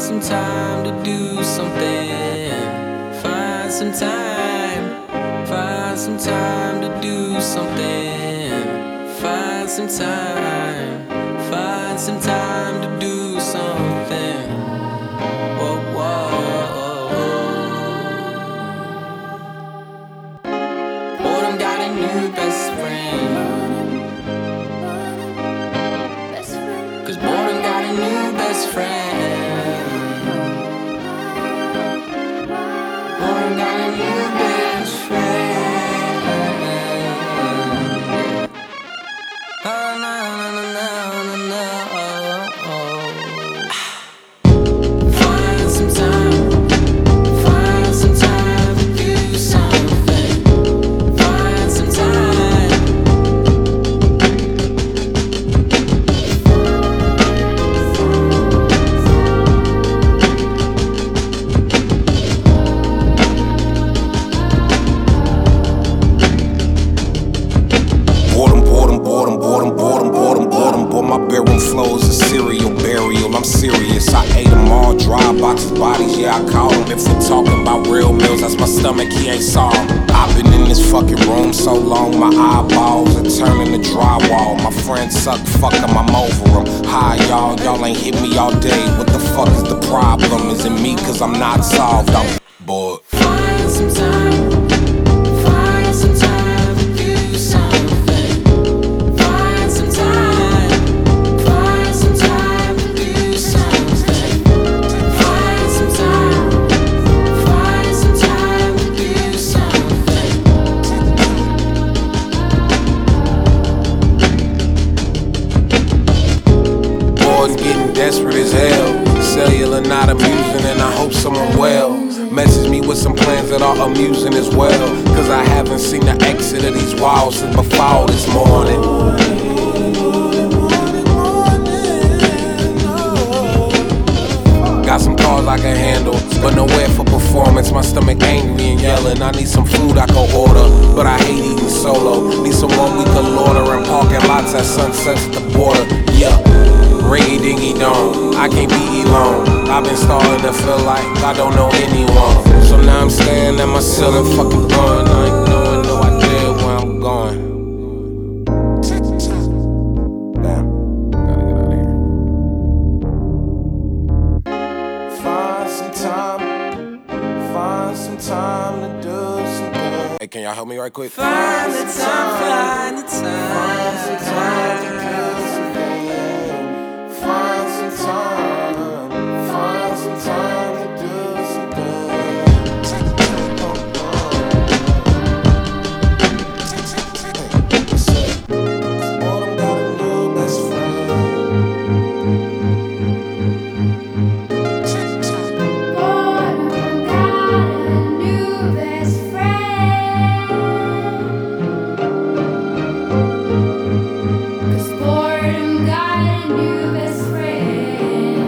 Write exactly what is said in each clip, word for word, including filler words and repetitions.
some time to do something. Find some time. Find some time to do something. Find some time. Find some time to do something. Whoa, whoa. Boredom got a new best friend. Cause boredom got a new best friend. Boredom got a new best friend. Oh, no, no, no, no, no, no. Find some time. Find some time to do something. Find some time. Boredom, boredom, boredom, boredom, boredom, boredom, boredom. Boy, my bedroom flows a serial burial. I'm serious. I ate them all, dry boxes, bodies, yeah, I caught them. If we're talking about real meals, that's my stomach, he ain't saw 'em. I've been in this fucking room so long, my eyeballs are turning to drywall. My friends suck, fuck 'em, I'm over 'em. Hi, y'all, y'all ain't hit me all day. What the fuck is the problem? Is it me, cause I'm not solved? I'm bored. Find some time. Find some time to do something. Find some time. Find some time to do something. Find some time. Find some time to do something. Bored and getting desperate as hell. Cellular not amusing and I hope someone well. Message me with some plans that are amusing as well. Cause I haven't seen the exit of these walls since before this morning. Got some cars I can handle, but nowhere for performance. My stomach angry and yelling. I need some food I can order, but I hate eating solo. Need someone we can lauder in parking lots at sunsets at the border. Yeah. Ringy dingy dong, I can't be alone. I've been starting to feel like I don't know anyone. So now I'm staring at my ceiling, fucking gone. I ain't knowing no idea where I'm going. Damn, gotta get out of here. Find some time, find some time to do something. Hey, can y'all help me right quick? Find the time. Find the time. Find some time to do something. Find some time, find some time to do something. Boredom got a new best friend. Boredom got a new best friend. 'Cause boredom got a new best friend.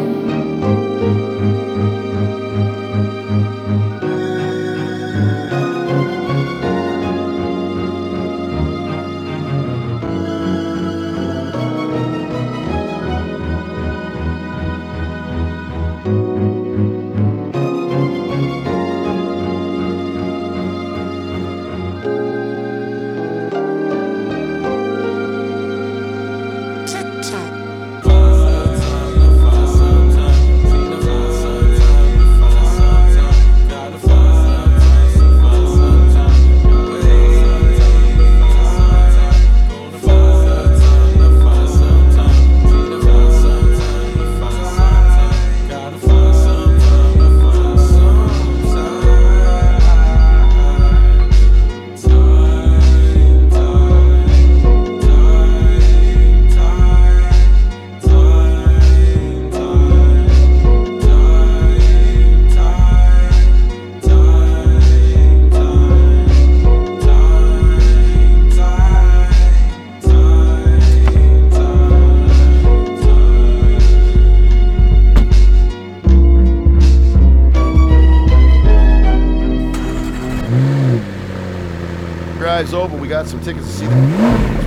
Drive's over. We got some tickets to see the